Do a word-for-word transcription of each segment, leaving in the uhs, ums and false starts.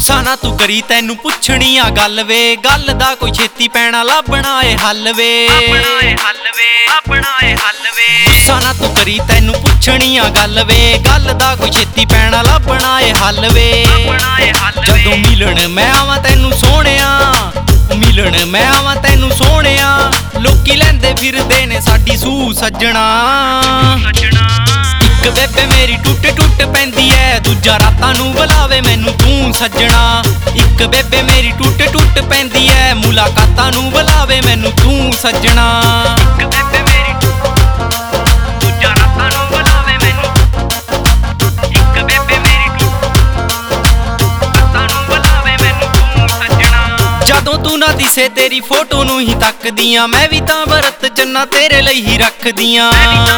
ਗੁੱਸਾ ਨਾ ਤੂੰ ਕਰੀ ਤੈਨੂੰ ਪੁੱਛਣੀ ਆ ਗੱਲ ਵੇ, ਗੱਲ ਦਾ ਕੋਈ ਛੇਤੀ ਪੈਣਾ ਲੱਭਣਾ ਏ ਹੱਲ ਵੇ, ਆਪਣਾ ਏ ਹੱਲ ਵੇ, ਆਪਣਾ ਏ ਹੱਲ ਵੇ। ਗੁੱਸਾ ਨਾ ਤੂੰ ਕਰੀ ਤੈਨੂੰ ਪੁੱਛਣੀ ਆ ਗੱਲ ਵੇ, ਗੱਲ ਦਾ ਕੋਈ ਛੇਤੀ ਪੈਣਾ ਲੱਭਣਾ ਏ ਹੱਲ ਵੇ, ਆਪਣਾ ਏ ਹੱਲ ਵੇ। ਜਦੋਂ ਮਿਲਣ ਮੈਂ ਆਵਾਂ ਤੈਨੂੰ ਸੋਹਣਿਆ, ਮਿਲਣ ਮੈਂ ਆਵਾਂ ਤੈਨੂੰ ਸੋਹਣਿਆ, ਲੋਕੀ ਲੈਂਦੇ ਫਿਰਦੇ ਨੇ ਸਾਡੀ ਸੂ ਸੱਜਣਾ। ਇੱਕ ਬੇਬੇ ਮੇਰੀ ਟੁੱਟ ਟੁੱਟ ਪੈਂਦੀ ਐ, ਦੂਜਾ ਰਾਤਾਂ ਨੂੰ ਬੁਲਾਵੇ ਮੈਨੂੰ ਤੂੰ ਸੱਜਣਾ। ਇੱਕ ਬੇਬੇ ਮੇਰੀ ਟੁੱਟ ਟੁੱਟ ਪੈਂਦੀ ਐ, ਮੁਲਾਕਾਤਾਂ ਨੂੰ ਬੁਲਾਵੇ ਮੈਨੂੰ ਤੂੰ ਸੱਜਣਾ। ਇੱਕ ਬੇਬੇ ਮੇਰੀ ਦੂਜਾ ਰਾਤਾਂ ਨੂੰ ਬੁਲਾਵੇ ਮੈਨੂੰ, ਇੱਕ ਬੇਬੇ ਮੇਰੀ ਰਾਤਾਂ ਨੂੰ ਬੁਲਾਵੇ ਮੈਨੂੰ ਤੂੰ ਸੱਜਣਾ। ਜਦੋਂ ਤੂੰ ਨਾ ਦਿਸੇ ਤੇਰੀ ਫੋਟੋ ਨੂੰ ਹੀ ਤੱਕਦੀਆਂ, ਮੈਂ ਵੀ ਤਾਂ ਵਰਤ ਚੰਨਾ ਤੇਰੇ ਲਈ ਹੀ ਰੱਖਦੀਆਂ,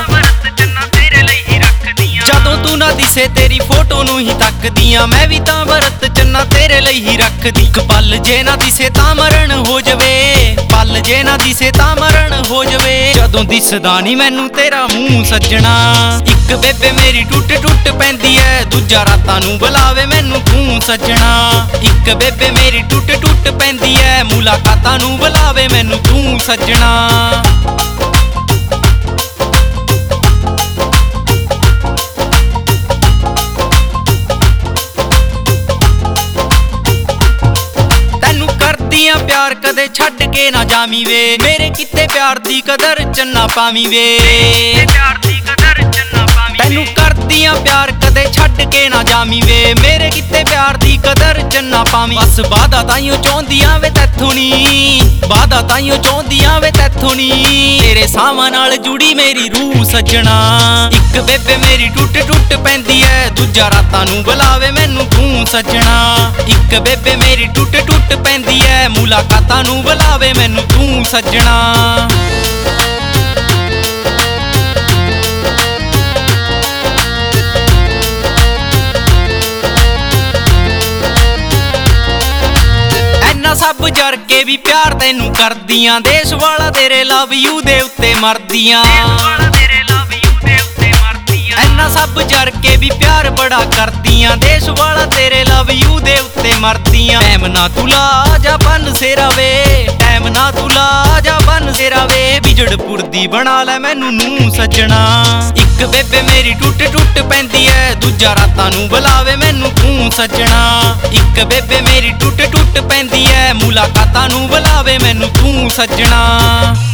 ਜਦੋਂ ਤੂੰ ਨਾ ਦਿਸੇ ਤੇਰੀ ਫੋਟੋ ਨੂੰ ਹੀ ਤੱਕਦੀਆਂ, ਮੈਂ ਵੀ ਤਾਂ ਵਰਤ ਚੰਨਾ ਤੇਰੇ ਲਈ ਹੀ ਰੱਖਦੀ। ਇੱਕ ਪਲ ਜੇ ਨਾ ਦਿਸੇ ਤਾਂ ਮਰਨ ਹੋ ਜਵੇ, ਪਲ ਜੇ ਨਾ ਦਿਸੇ ਤਾਂ ਮਰਨ ਹੋ ਜਵੇ, ਜਦੋਂ ਦਿਸਦਾ ਨੀ ਮੈਨੂੰ ਤੇਰਾ ਮੂੰਹ ਸੱਜਣਾ। ਇੱਕ ਬੇਬੇ ਮੇਰੀ ਟੁੱਟ ਟੁੱਟ ਪੈਂਦੀ ਐ, ਦੂਜਾ ਰਾਤਾਂ ਨੂੰ ਬੁਲਾਵੇ ਮੈਨੂੰ ਤੂੰ ਸੱਜਣਾ। ਇੱਕ ਬੇਬੇ ਮੇਰੀ ਟੁੱਟ ਟੁੱਟ ਪੈਂਦੀ ਐ, ਮੁਲਾਕਾਤਾਂ ਨੂੰ ਬੁਲਾਵੇ ਮੈਨੂੰ ਤੂੰ ਸੱਜਣਾ। ਪਿਆਰ ਕਦੇ ਛੱਡ ਕੇ ਨਾ ਜਾਵੀਂ ਵੇ, ਮੇਰੇ ਕਿਤੇ ਪਿਆਰ ਦੀ ਕਦਰ ਚੰਨਾ ਪਾਵੀਂ ਵੇ, ਪਿਆਰ ਦੀ ਕਦਰ ਚੰਨਾ ਪਾਵੀਂ। ਤੈਨੂੰ ਕਰਦੀਆਂ ਪਿਆਰ ਕਦੇ ਛੱਡ ਕੇ ਨਾ ਜਾਵੀਂ ਵੇ, ਮੇਰੇ ਕਿਤੇ ਪਿਆਰ ਦੀ ਕਦਰ ਚੰਨਾ ਪਾਵੀਂ। ਬਸ ਵਾਦਾ ਤਾਈਓ ਚਾਹੁੰਦੀਆਂ ਵੇ ਤੈਥੋਂ ਨੀ, ਵਾਦਾ ਤਾਈਓ ਚਾਹੁੰਦੀਆਂ ਵੇ ਤੈਥੋਂ ਨੀ, ਤੇਰੇ ਸਾਵਾਂ ਨਾਲ ਜੁੜੀ ਮੇਰੀ ਰੂਹ ਸੱਜਣਾ। ਇੱਕ ਬੇਬੇ ਮੇਰੀ ਟੁੱਟ ਟੁੱਟ ਪੈਂਦੀ ਐ, ਦੂਜਾ ਰਾਤਾਂ ਨੂੰ ਬੁਲਾਵੇ ਮੈਨੂੰ ਤੂੰ ਸੱਜਣਾ। ਇੱਕ ਬੇਬੇ ਮੇਰੀ ਟੁੱਟ ਟੁੱਟ ਪੈਂਦੀ ਐ, ਮੁਲਾਕਾਤਾਂ ਨੂੰ ਬੁਲਾਵੇ ਮੈਨੂੰ ਤੂੰ ਸੱਜਣਾ। ਐਨਾ ਸਭ ਜਰ ਕੇ ਵੀ ਪਿਆਰ ਤੈਨੂੰ ਕਰਦੀਆਂ, ਦੇਸ਼ ਵਾਲਾ ਤੇਰੇ ਲਵ ਯੂ ਦੇ ਉੱਤੇ ਮਰਦੀਆਂ, ਐਨਾ ਸਭ ਜਰ ਕੇ ਵੀ ਪਿਆਰ ਬੜਾ ਕਰਦੀਆਂ, ਦੇਸ਼ ਵਾਲਾ ਤੇਰੇ ਲਵ ਯੂ ਦੇ ਉੱਤੇ ਮਰਦੀਆਂ। ਟੈਮ ਨਾ ਤੂੰ ਲਾ ਜਾ ਬੰਨ ਸੇਰਾ ਵੇ, ਟੈਮ ਨਾ ਤੂੰ ਲਾ ਜਾ ਬੰਨ ਸੇਰਾ ਵੇ, ਵਿਜੜਪੁਰ ਦੀ ਬਣਾ ਲੈ ਮੈਨੂੰ ਨੂੰ ਸੱਜਣਾ। ਇੱਕ ਬੇਬੇ ਮੇਰੀ ਟੁੱਟ ਟੁੱਟ ਪੈਂਦੀ ਐ, ਦੂਜਾ ਰਾਤਾਂ ਨੂੰ ਬੁਲਾਵੇ ਮੈਨੂੰ ਤੂੰ ਸੱਜਣਾ। ਇੱਕ ਬੇਬੇ ਮੇਰੀ ਟੁੱਟ ਟੁੱਟ ਪੈਂਦੀ ਐ, ਮੁਲਾਕਾਤਾਂ ਨੂੰ ਬੁਲਾਵੇ ਮੈਨੂੰ ਤੂੰ ਸੱਜਣਾ।